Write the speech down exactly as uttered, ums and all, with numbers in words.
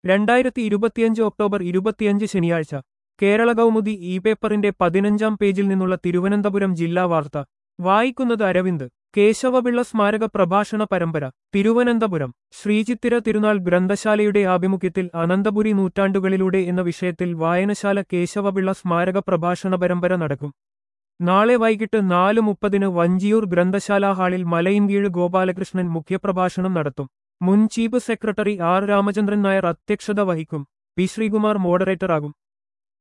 രണ്ടായിരത്തി ഇരുപത്തിയഞ്ച് ഒക്ടോബർ ഇരുപത്തിയഞ്ച് ശനിയാഴ്ച കേരള കൗമുദി ഇ പേപ്പറിന്റെ പതിനഞ്ചാം പേജിൽ നിന്നുള്ള തിരുവനന്തപുരം ജില്ലാ വാർത്ത വായിക്കുന്നത് അരവിന്ദ്. കേശവപിള്ള സ്മാരക പ്രഭാഷണ പരമ്പര തിരുവനന്തപുരം. ശ്രീചിത്തിര തിരുനാൾ ഗ്രന്ഥശാലയുടെ ആഭിമുഖ്യത്തിൽ അനന്തപുരി നൂറ്റാണ്ടുകളിലൂടെ എന്ന വിഷയത്തിൽ വായനശാല കേശവപിള്ള സ്മാരക പ്രഭാഷണ പരമ്പര നടക്കും. നാളെ വൈകിട്ട് നാല് മുപ്പതിന് വഞ്ചിയൂർ ഗ്രന്ഥശാലാ ഹാളിൽ മലയിൻകീഴ് ഗോപാലകൃഷ്ണൻ മുഖ്യപ്രഭാഷണം നടത്തും. മുൻ chief secretary R Ramachandran Nair അധ്യക്ഷത വഹിക്കും. പി ശ്രീകുമാർ മോഡറേറ്ററാകും.